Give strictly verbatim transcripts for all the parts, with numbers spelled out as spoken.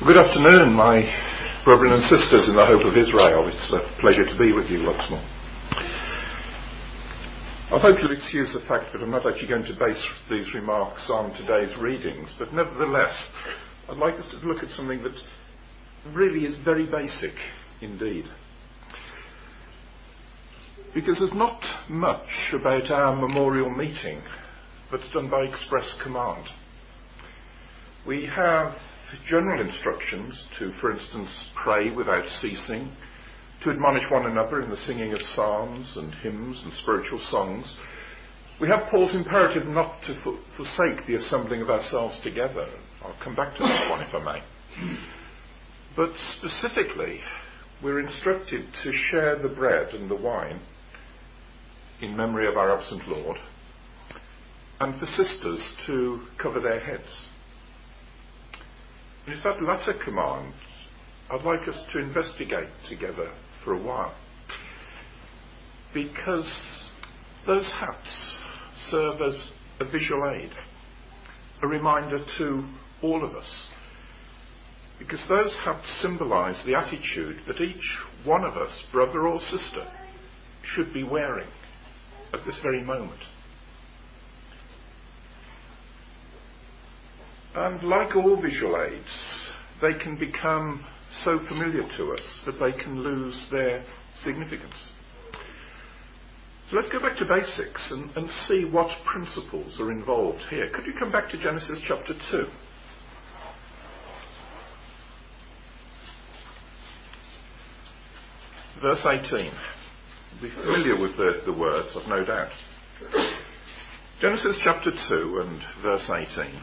Good afternoon, my brethren and sisters in the hope of Israel. It's a pleasure to be with you once more. I hope you'll excuse the fact that I'm not actually going to base these remarks on today's readings, but nevertheless, I'd like us to look at something that really is very basic indeed. Because there's not much about our memorial meeting that's done by express command. We have general instructions to, for instance, pray without ceasing, to admonish one another in the singing of psalms and hymns and spiritual songs. We have Paul's imperative not to forsake the assembling of ourselves together. I'll come back to that one if I may. But specifically, we're instructed to share the bread and the wine in memory of our absent Lord, and for sisters to cover their heads. And it's that latter command I'd like us to investigate together for a while, because those hats serve as a visual aid, a reminder to all of us, because those hats symbolise the attitude that each one of us, brother or sister, should be wearing at this very moment. And like all visual aids, they can become so familiar to us that they can lose their significance. So let's go back to basics and, and see what principles are involved here. Could you come back to Genesis chapter two? Verse eighteen. You'll be familiar with the, the words, I've no doubt. Genesis chapter two and verse eighteen.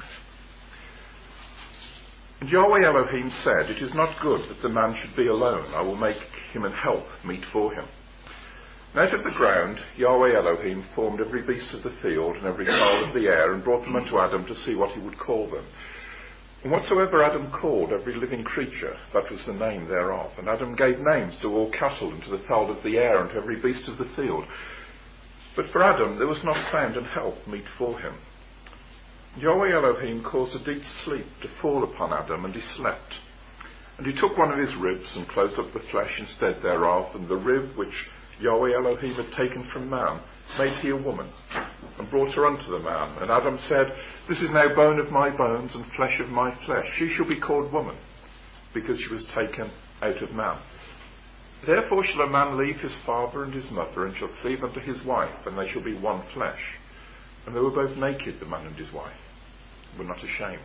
And Yahweh Elohim said, "It is not good that the man should be alone. I will make him an help meet for him." And out of the ground Yahweh Elohim formed every beast of the field and every fowl of the air, and brought them unto Adam to see what he would call them. And whatsoever Adam called every living creature, that was the name thereof. And Adam gave names to all cattle, and to the fowl of the air, and to every beast of the field. But for Adam there was not found an help meet for him. Yahweh Elohim caused a deep sleep to fall upon Adam, and he slept. And he took one of his ribs, and closed up the flesh instead thereof, and the rib which Yahweh Elohim had taken from man made he a woman, and brought her unto the man. And Adam said, "This is now bone of my bones, and flesh of my flesh. She shall be called woman, because she was taken out of man. Therefore shall a man leave his father and his mother, and shall cleave unto his wife, and they shall be one flesh. And they were both naked, the man and his wife, were not ashamed."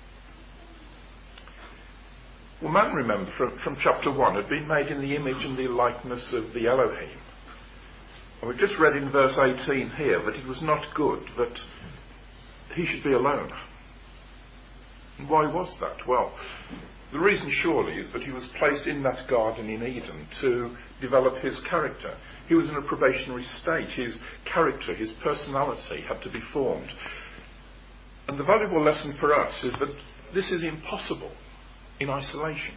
Well, man, remember, from, from chapter one, had been made in the image and the likeness of the Elohim. And we've just read in verse eighteen here that it was not good that he should be alone. And why was that? Well, the reason surely is that he was placed in that garden in Eden to develop his character. He was in a probationary state. His character, his personality had to be formed. And the valuable lesson for us is that this is impossible in isolation.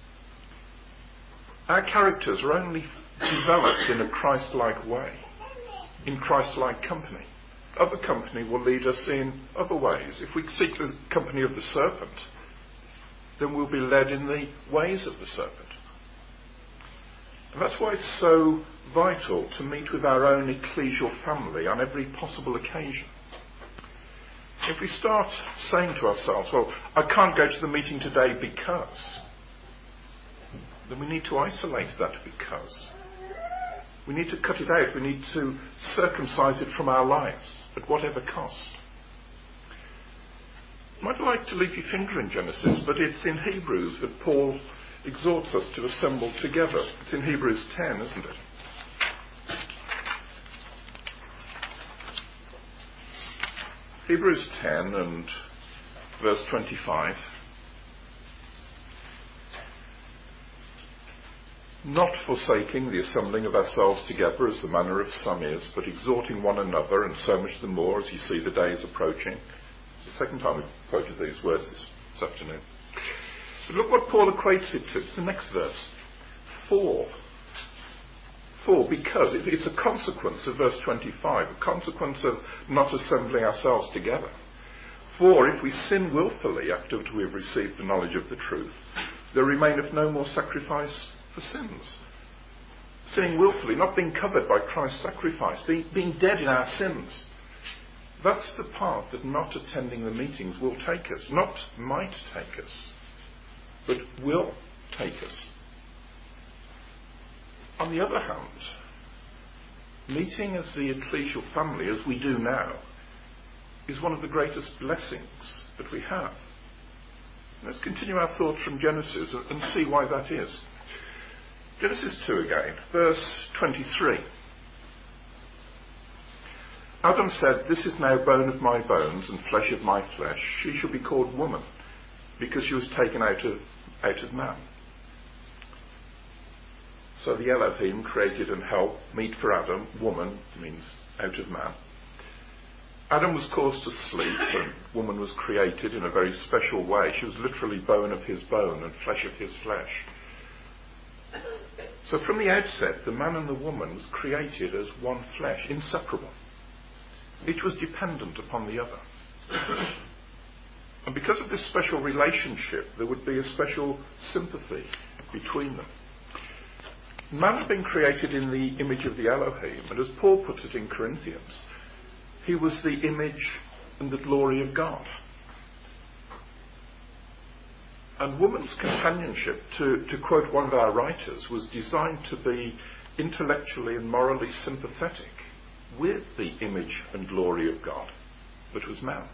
Our characters are only developed in a Christ-like way, in Christ-like company. Other company will lead us in other ways. If we seek the company of the serpent, then we'll be led in the ways of the serpent. And that's why it's so vital to meet with our own ecclesial family on every possible occasion. If we start saying to ourselves, "Well, I can't go to the meeting today because," then we need to isolate that because. We need to cut it out. We need to circumcise it from our lives at whatever cost. I might like to leave your finger in Genesis, but it's in Hebrews that Paul exhorts us to assemble together. It's in Hebrews ten, isn't it? Hebrews ten and verse twenty-five. "Not forsaking the assembling of ourselves together, as the manner of some is, but exhorting one another, and so much the more as you see the day is approaching." It's the second time we've quoted these words this, this afternoon. But look what Paul equates it to. It's the next verse. For. For, because. It's a consequence of verse twenty-five, a consequence of not assembling ourselves together. For if we sin willfully after we have received the knowledge of the truth, there remaineth no more sacrifice for sins. Sinning willfully, not being covered by Christ's sacrifice, being, being dead in our sins. That's the path that not attending the meetings will take us. Not might take us, but will take us. On the other hand, meeting as the ecclesial family, as we do now, is one of the greatest blessings that we have. Let's continue our thoughts from Genesis and see why that is. Genesis two again, verse twenty-three. Adam said, "This is now bone of my bones and flesh of my flesh. She shall be called woman, because she was taken out of, out of man." So the Elohim created and helped meet for Adam. Woman means out of man. Adam was caused to sleep, and woman was created in a very special way. She was literally bone of his bone and flesh of his flesh. So from the outset, the man and the woman was created as one flesh, inseparable. Each was dependent upon the other. And because of this special relationship, there would be a special sympathy between them. Man had been created in the image of the Elohim, and as Paul puts it in Corinthians, he was the image and the glory of God. And woman's companionship, to, to quote one of our writers, was designed to be intellectually and morally sympathetic with the image and glory of God, which was man.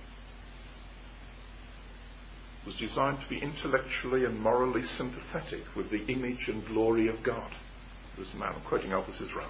It was designed to be intellectually and morally sympathetic with the image and glory of God. It was man. I'm quoting Albert Israel.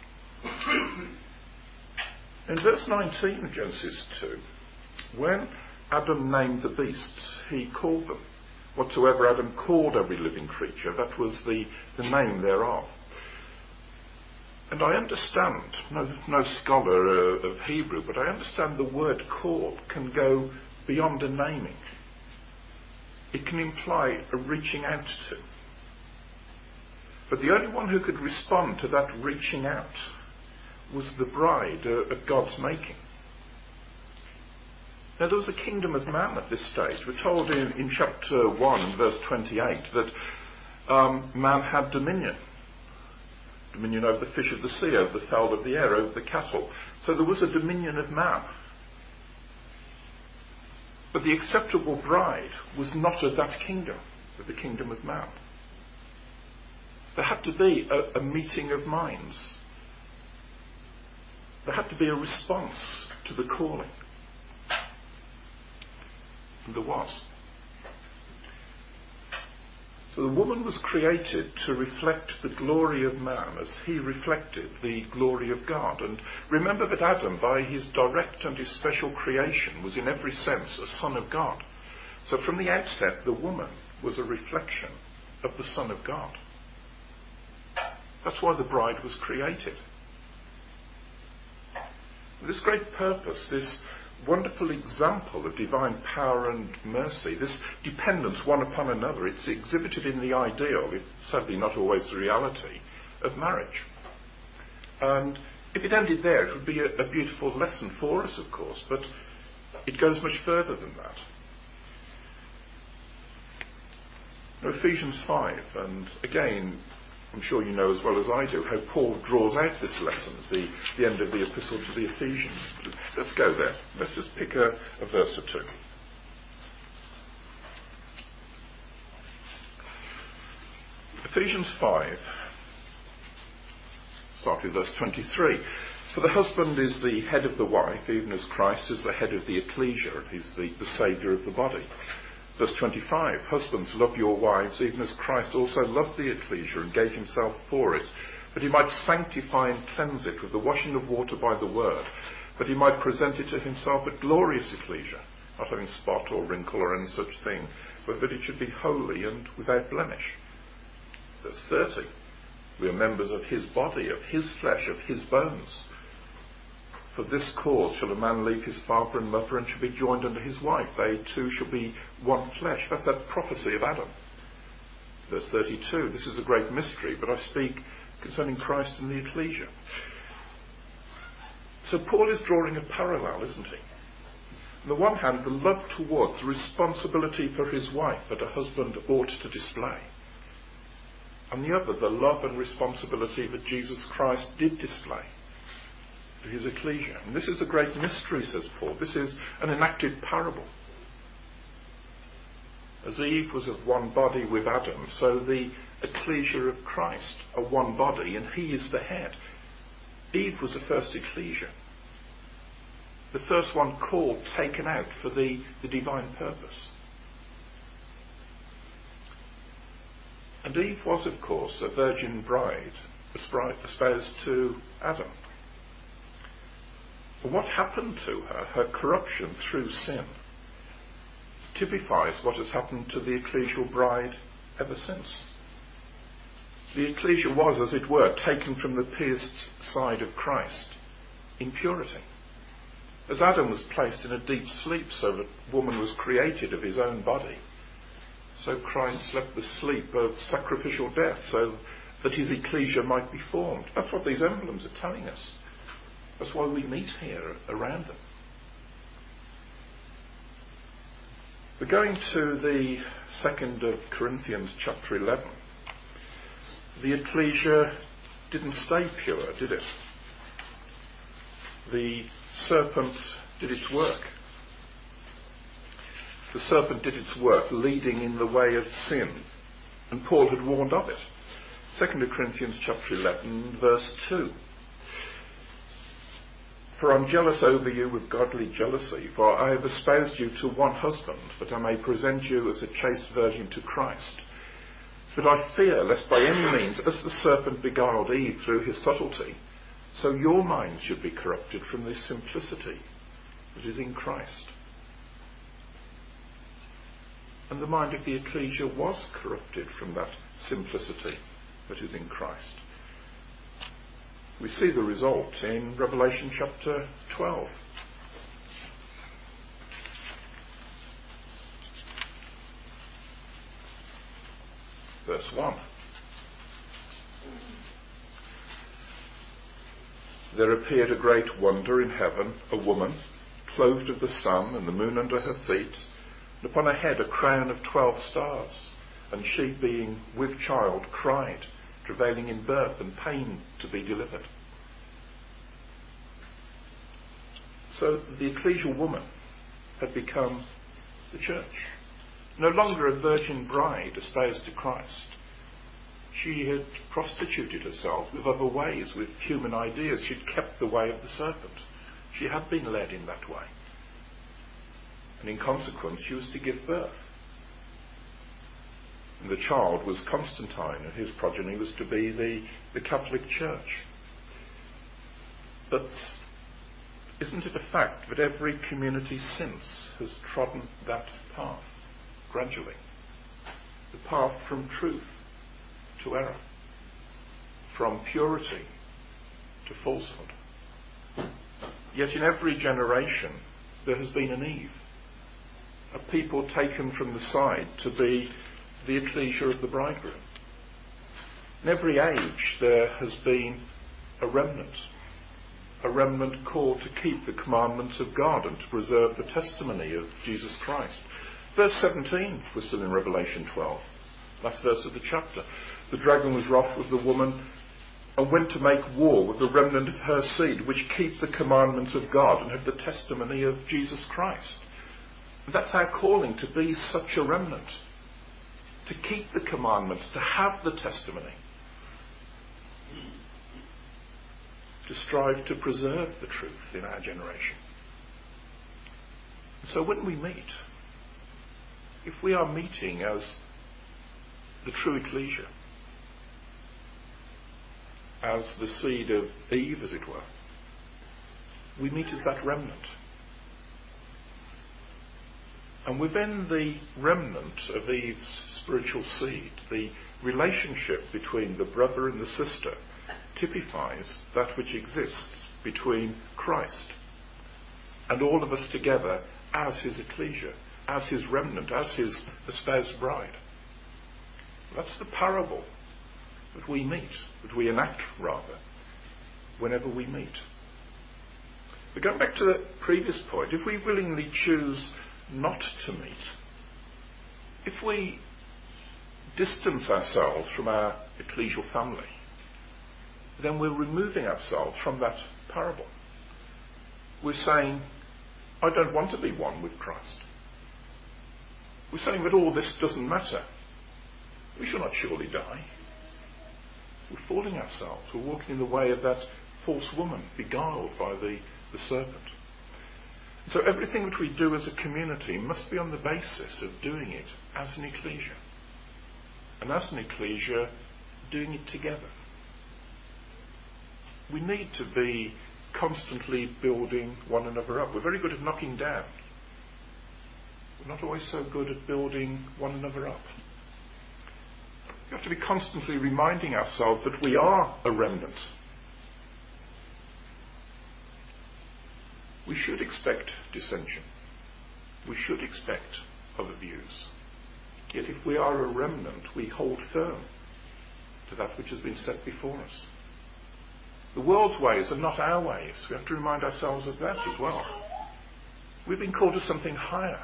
In verse nineteen of Genesis two, when Adam named the beasts, he called them. Whatsoever Adam called every living creature, that was the, the name thereof. And I understand, no, no scholar uh, of Hebrew, but I understand the word call can go beyond a naming. It can imply a reaching out to. But the only one who could respond to that reaching out was the bride uh, of God's making. Now there was a kingdom of man at this stage. We're told in, in chapter one, verse twenty-eight, that um, man had dominion. Dominion over the fish of the sea, over the fowl of the air, over the cattle. So there was a dominion of man. But the acceptable bride was not of that kingdom, of the kingdom of man. There had to be a, a meeting of minds. There had to be a response to the calling. And there was. So the woman was created to reflect the glory of man as he reflected the glory of God. And remember that Adam, by his direct and his special creation, was in every sense a son of God. So from the outset, the woman was a reflection of the Son of God. That's why the bride was created. This great purpose, this wonderful example of divine power and mercy, this dependence one upon another, it's exhibited in the ideal, it's sadly not always the reality, of marriage. And if it ended there, it would be a, a beautiful lesson for us, of course, but it goes much further than that. Now, Ephesians five, and again, I'm sure you know as well as I do how Paul draws out this lesson at the, the end of the epistle to the Ephesians. Let's go there. Let's just pick a, a verse or two. Ephesians five, start with verse twenty-three. For the husband is the head of the wife, even as Christ is the head of the ecclesia, and he's the, the saviour of the body. Verse twenty-five, husbands, love your wives, even as Christ also loved the ecclesia and gave himself for it, that he might sanctify and cleanse it with the washing of water by the word, that he might present it to himself a glorious ecclesia, not having spot or wrinkle or any such thing, but that it should be holy and without blemish. Verse thirty, we are members of his body, of his flesh, of his bones. For this cause shall a man leave his father and mother and shall be joined unto his wife. They two shall be one flesh. That's that prophecy of Adam. Verse thirty-two, this is a great mystery, but I speak concerning Christ and the ecclesia. So Paul is drawing a parallel, isn't he? On the one hand, the love towards, the responsibility for his wife that a husband ought to display. On the other, the love and responsibility that Jesus Christ did display to his ecclesia. And this is a great mystery, says Paul. This is an enacted parable. As Eve was of one body with Adam, so the ecclesia of Christ are one body, and he is the head. Eve was the first ecclesia. The first one called, taken out for the, the divine purpose. And Eve was, of course, a virgin bride, espoused to Adam. But what happened to her, her corruption through sin, typifies what has happened to the ecclesial bride ever since. The ecclesia was, as it were, taken from the pierced side of Christ in purity. As Adam was placed in a deep sleep so that woman was created of his own body, so Christ slept the sleep of sacrificial death so that his ecclesia might be formed. That's what these emblems are telling us. That's why we meet here around them. We're going to the second of Corinthians chapter eleven. The ecclesia didn't stay pure, did it? The serpent did its work. The serpent did its work, leading in the way of sin, and Paul had warned of it. Second of Corinthians chapter eleven, verse two. For I'm jealous over you with godly jealousy, for I have espoused you to one husband, that I may present you as a chaste virgin to Christ. But I fear lest by any means, as the serpent beguiled Eve through his subtlety, so your minds should be corrupted from this simplicity that is in Christ. And the mind of the ecclesia was corrupted from that simplicity that is in Christ. We see the result in Revelation chapter twelve. Verse one. There appeared a great wonder in heaven, a woman, clothed of the sun, and the moon under her feet, and upon her head a crown of twelve stars. And she, being with child, cried, travailing in birth and pain to be delivered. So the ecclesial woman had become the church. No longer a virgin bride espoused to Christ. She had prostituted herself with other ways, with human ideas. She'd kept the way of the serpent. She had been led in that way. And in consequence, she was to give birth. And the child was Constantine, and his progeny was to be the, the Catholic Church. But isn't it a fact that every community since has trodden that path, gradually? The path from truth to error, from purity to falsehood. Yet in every generation there has been an Eve, a people taken from the side to be the ecclesia of the bridegroom. In every age there has been a remnant, a remnant called to keep the commandments of God and to preserve the testimony of Jesus Christ. Verse seventeen, we're still in Revelation twelve, last verse of the chapter. The dragon was wroth with the woman and went to make war with the remnant of her seed, which keep the commandments of God and have the testimony of Jesus Christ. And that's our calling, to be such a remnant, to keep the commandments, to have the testimony, to strive to preserve the truth in our generation. So when we meet, if we are meeting as the true ecclesia, as the seed of Eve, as it were, we meet as that remnant. And within the remnant of Eve's spiritual seed, the relationship between the brother and the sister typifies that which exists between Christ and all of us together as his ecclesia, as his remnant, as his espoused bride. That's the parable that we meet, that we enact rather, whenever we meet. But going back to the previous point, if we willingly choose not to meet, if we distance ourselves from our ecclesial family, then we're removing ourselves from that parable. We're saying, I don't want to be one with Christ. We're saying that all this doesn't matter. We shall not surely die. We're fooling ourselves. We're walking in the way of that false woman, beguiled by the, the serpent. So everything that we do as a community must be on the basis of doing it as an ecclesia. And as an ecclesia, doing it together. We need to be constantly building one another up. We're very good at knocking down. We're not always so good at building one another up. We have to be constantly reminding ourselves that we are a remnant. We should expect dissension. We should expect other views. Yet if we are a remnant, we hold firm to that which has been set before us. The world's ways are not our ways. We have to remind ourselves of that as well. We've been called to something higher.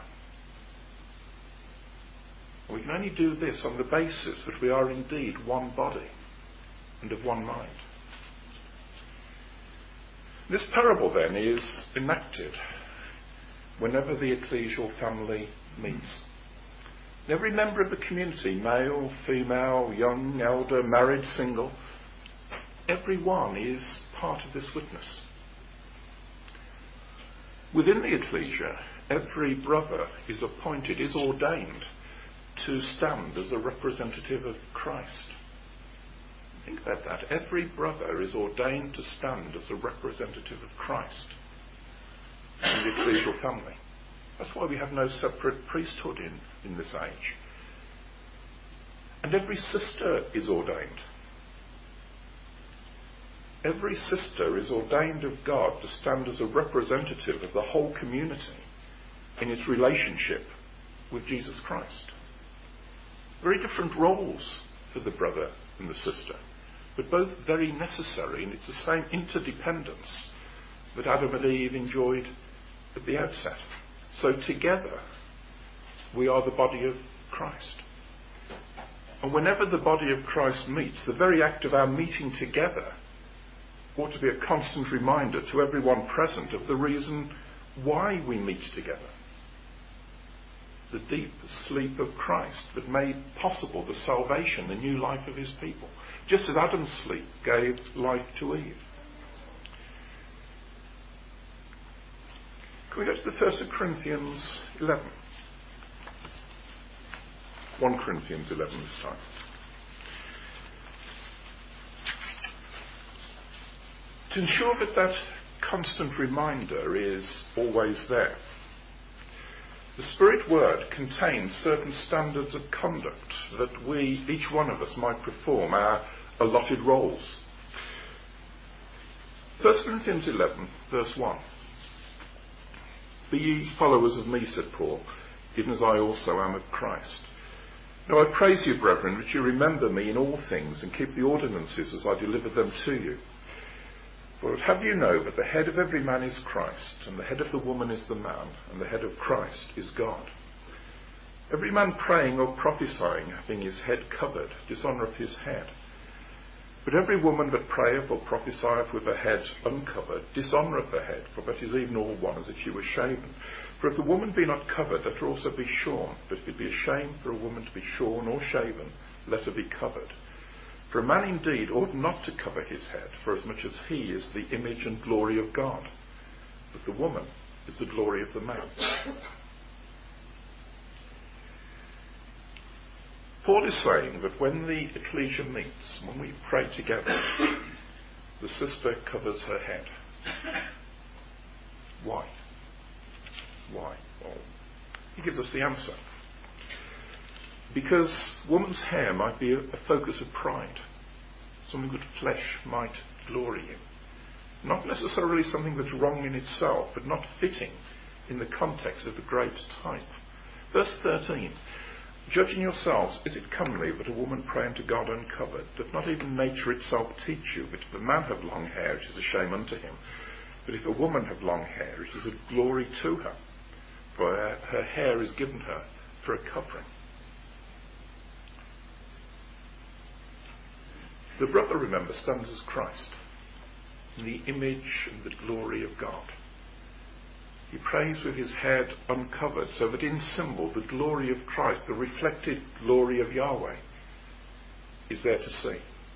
We can only do this on the basis that we are indeed one body and of one mind. This parable then is enacted whenever the ecclesial family meets. Every member of the community, male, female, young, elder, married, single, everyone is part of this witness. Within the ecclesia, every brother is appointed, is ordained to stand as a representative of Christ. Think about that. Every brother is ordained to stand as a representative of Christ in the ecclesial family. That's why we have no separate priesthood in, in this age. And every sister is ordained. Every sister is ordained of God to stand as a representative of the whole community in its relationship with Jesus Christ. Very different roles for the brother and the sister, but both very necessary, and it's the same interdependence that Adam and Eve enjoyed at the outset. So together, we are the body of Christ. And whenever the body of Christ meets, the very act of our meeting together ought to be a constant reminder to everyone present of the reason why we meet together. The deep sleep of Christ that made possible the salvation, the new life of his people. Just as Adam's sleep gave life to Eve. Can we go to the First Corinthians eleven? First Corinthians eleven this time. To ensure that that constant reminder is always there, the Spirit Word contains certain standards of conduct that we, each one of us, might perform our allotted roles. First Corinthians eleven, verse one. Be ye followers of me, said Paul, even as I also am of Christ. Now I praise you, brethren, that you remember me in all things, and keep the ordinances as I delivered them to you. For have you know that the head of every man is Christ, and the head of the woman is the man, and the head of Christ is God. Every man praying or prophesying, having his head covered, dishonoureth his head. But every woman that prayeth or prophesieth with her head uncovered, dishonoureth her head, for that is even all one as if she were shaven. For if the woman be not covered, let her also be shorn. But if it be a shame for a woman to be shorn or shaven, let her be covered. For a man indeed ought not to cover his head, for as much as he is the image and glory of God. But the woman is the glory of the man. Paul is saying that when the ecclesia meets, when we pray together, the sister covers her head. Why? Why? Well, he gives us the answer. Because woman's hair might be a, a focus of pride, something that flesh might glory in. Not necessarily something that's wrong in itself, but not fitting in the context of the great type. Verse thirteen. Judging yourselves, is it comely that a woman pray unto God uncovered? Doth not even nature itself teach you that if a man have long hair, it is a shame unto him? But if a woman have long hair, it is a glory to her, for her, her hair is given her for a covering. The brother, remember, stands as Christ, in the image and the glory of God. He prays with his head uncovered, so that in symbol the glory of Christ, the reflected glory of Yahweh, is there to see.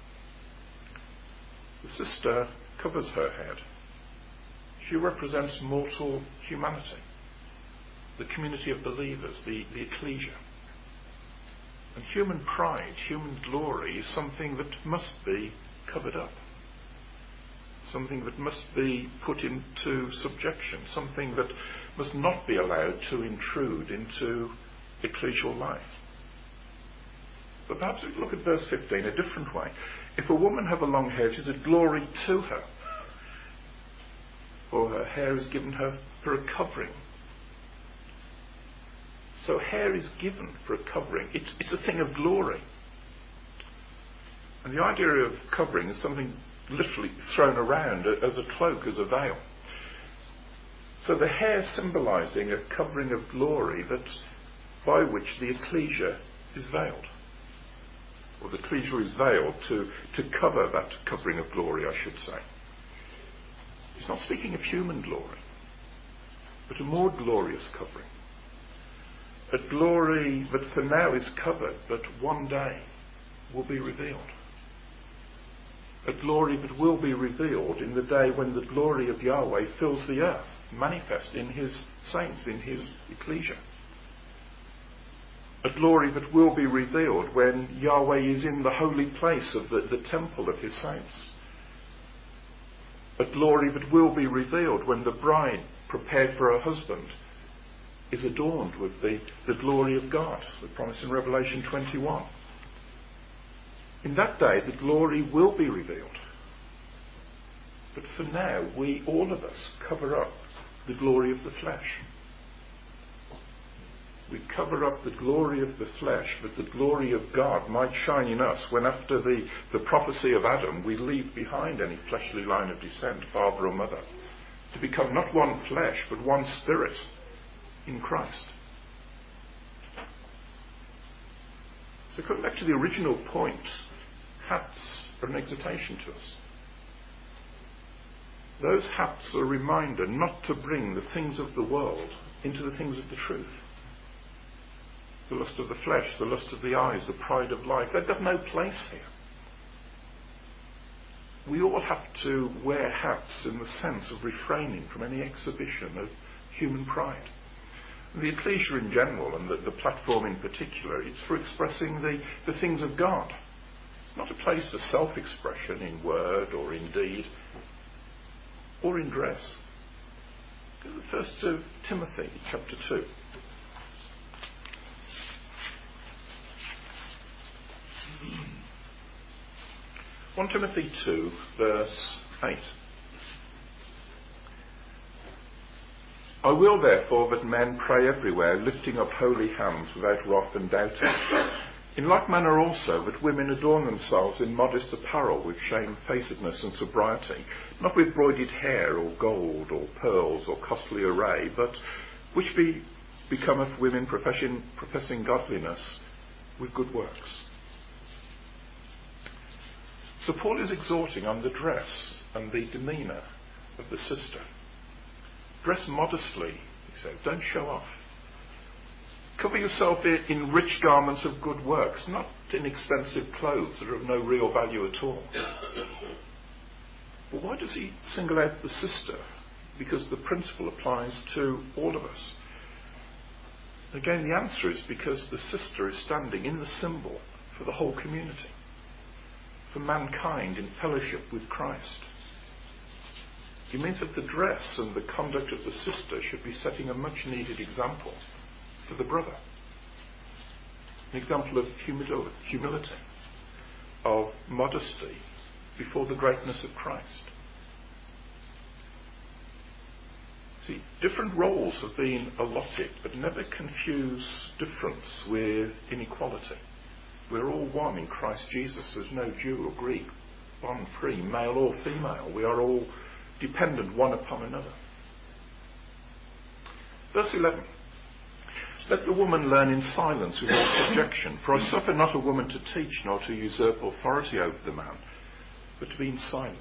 The sister covers her head. She represents mortal humanity, the community of believers, the, the ecclesia. And human pride, human glory, is something that must be covered up. Something that must be put into subjection, something that must not be allowed to intrude into ecclesial life. But perhaps we look at verse fifteen a different way. If a woman have a long hair, it is a glory to her, for her hair is given her for a covering. So hair is given for a covering. It's, it's a thing of glory. And the idea of covering is something literally thrown around as a cloak, as a veil. So the hair symbolising a covering of glory that by which the ecclesia is veiled. Or the ecclesia is veiled to, to cover that covering of glory, I should say. It's not speaking of human glory, but a more glorious covering. A glory that for now is covered, but one day will be revealed. A glory that will be revealed in the day when the glory of Yahweh fills the earth, manifest in his saints, in his ecclesia. A glory that will be revealed when Yahweh is in the holy place of the, the temple of his saints. A glory that will be revealed when the bride, prepared for her husband, is adorned with the, the glory of God, the promise in Revelation twenty-one. In that day, the glory will be revealed. But for now, we, all of us, cover up the glory of the flesh. We cover up the glory of the flesh that the glory of God might shine in us when, after the, the prophecy of Adam, we leave behind any fleshly line of descent, father or mother, to become not one flesh, but one spirit in Christ. So coming back to the original point, hats are an exhortation to us. Those hats are a reminder not to bring the things of the world into the things of the truth. The lust of the flesh, the lust of the eyes, the pride of life, they've got no place here. We all have to wear hats in the sense of refraining from any exhibition of human pride. And the ecclesia in general, and the, the platform in particular, it's for expressing the, the things of God. Not a place for self-expression in word or in deed or in dress. Go to First to Timothy chapter two. First Timothy two, verse eight. I will therefore that men pray everywhere, lifting up holy hands without wrath and doubting. In like manner also that women adorn themselves in modest apparel with shamefacedness and sobriety, not with broidered hair or gold or pearls or costly array, but which be becometh women professing, professing godliness with good works. So Paul is exhorting on the dress and the demeanour of the sister. Dress modestly, he said. Don't show off. Cover yourself in rich garments of good works, not in expensive clothes that are of no real value at all. But why does he single out the sister? Because the principle applies to all of us. Again, the answer is because the sister is standing in the symbol for the whole community, for mankind in fellowship with Christ. It means that the dress and the conduct of the sister should be setting a much needed example for the brother. An example of humility, of modesty before the greatness of Christ. See, different roles have been allotted, but never confuse difference with inequality. We're all one in Christ Jesus. There's no Jew or Greek, bond free, male or female. We are all dependent one upon another. Verse eleven. Let the woman learn in silence with all subjection, for I suffer not a woman to teach nor to usurp authority over the man, but to be in silence.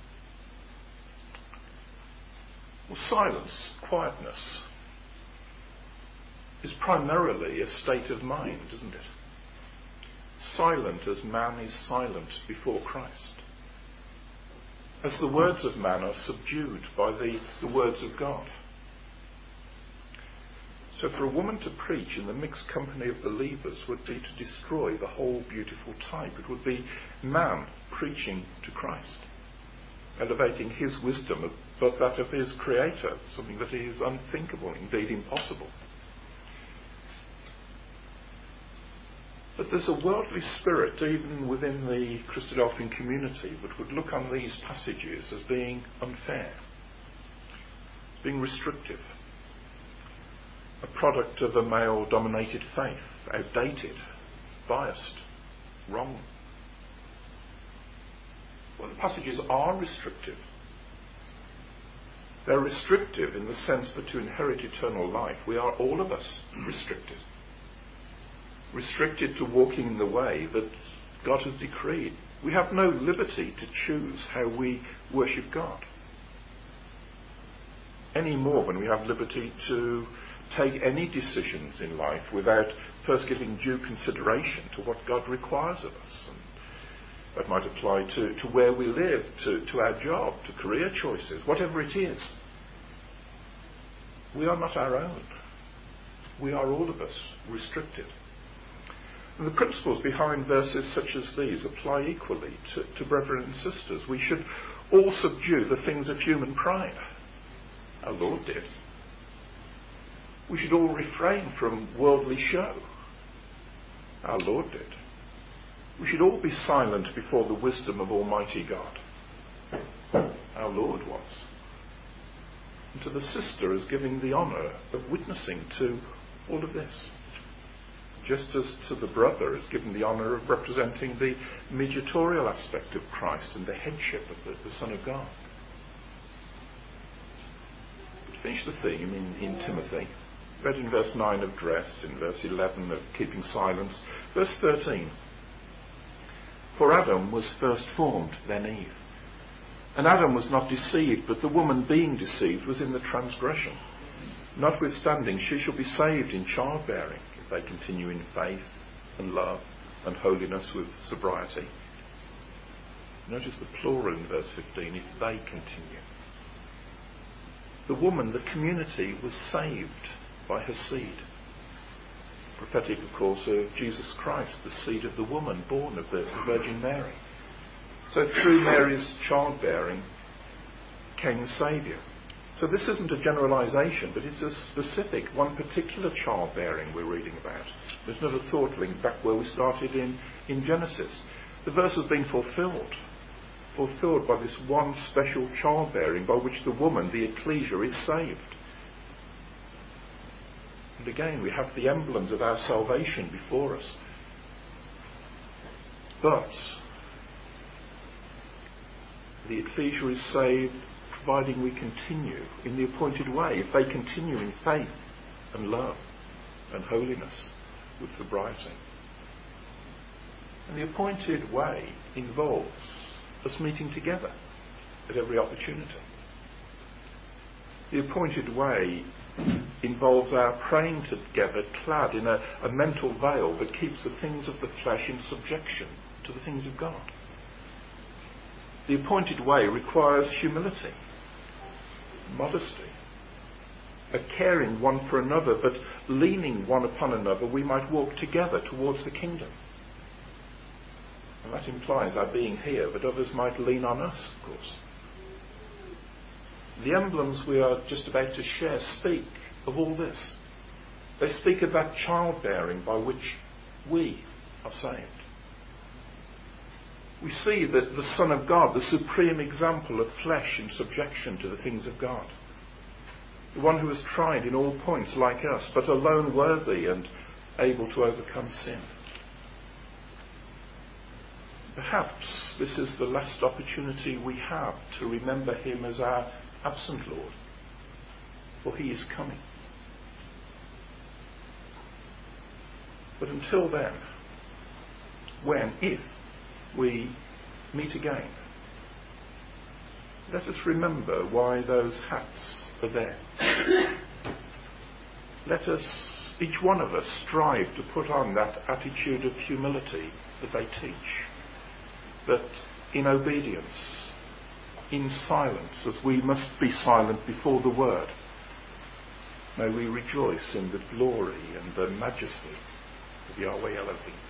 Well, silence, quietness, is primarily a state of mind, isn't it? Silent as man is silent before Christ. As the words of man are subdued by the, the words of God. So for a woman to preach in the mixed company of believers would be to destroy the whole beautiful type. It would be man preaching to Christ, elevating his wisdom above that of his Creator, something that is unthinkable, indeed impossible. But there's a worldly spirit even within the Christadelphian community that would look on these passages as being unfair, being restrictive, a product of a male-dominated faith, outdated, biased, wrong. Well, the passages are restrictive. They're restrictive in the sense that to inherit eternal life, we are all of us restricted. Restricted to walking in the way that God has decreed. We have no liberty to choose how we worship God, any more than we have liberty to take any decisions in life without first giving due consideration to what God requires of us. And that might apply to, to where we live, to, to our job, to career choices, whatever it is. We are not our own. We are all of us restricted. And the principles behind verses such as these apply equally to, to brethren and sisters. We should all subdue the things of human pride. Our Lord did. We should all refrain from worldly show. Our Lord did. We should all be silent before the wisdom of Almighty God. Our Lord was. And to the sister is giving the honour of witnessing to all of this. Just as to the brother is given the honour of representing the mediatorial aspect of Christ and the headship of the, the Son of God. To finish the theme in, in Timothy, read in verse nine of dress, in verse eleven of keeping silence, verse thirteen. For Adam was first formed, then Eve. And Adam was not deceived, but the woman being deceived was in the transgression. Notwithstanding, she shall be saved in childbearing, if they continue in faith and love and holiness with sobriety. Notice the plural in verse fifteen, if they continue. The woman, the community, was saved by her seed. Prophetic, of course, of Jesus Christ, the seed of the woman born of the Virgin Mary. So through Mary's childbearing came the Saviour. So this isn't a generalisation, but it's a specific, one particular childbearing we're reading about. There's another thought link back where we started in, in Genesis. The verse has been fulfilled. Fulfilled by this one special childbearing by which the woman, the ecclesia, is saved. And again, we have the emblems of our salvation before us. But the ecclesia is saved providing we continue in the appointed way, if they continue in faith and love and holiness with sobriety. And the appointed way involves us meeting together at every opportunity. The appointed way involves our praying together clad in a, a mental veil that keeps the things of the flesh in subjection to the things of God. The appointed way requires humility, modesty, a caring one for another, but leaning one upon another, we might walk together towards the kingdom. And that implies our being here, but others might lean on us, of course. The emblems we are just about to share speak of all this. They speak of that childbearing by which we are saved. We see that the Son of God, the supreme example of flesh in subjection to the things of God, the one who was tried in all points like us, but alone worthy and able to overcome sin. Perhaps this is the last opportunity we have to remember him as our absent Lord, for he is coming. But until then, when, if we meet again, let us remember why those hats are there. Let us, each one of us, strive to put on that attitude of humility that they teach, that in obedience, in silence, as we must be silent before the Word, may we rejoice in the glory and the majesty of Yahweh Elohim.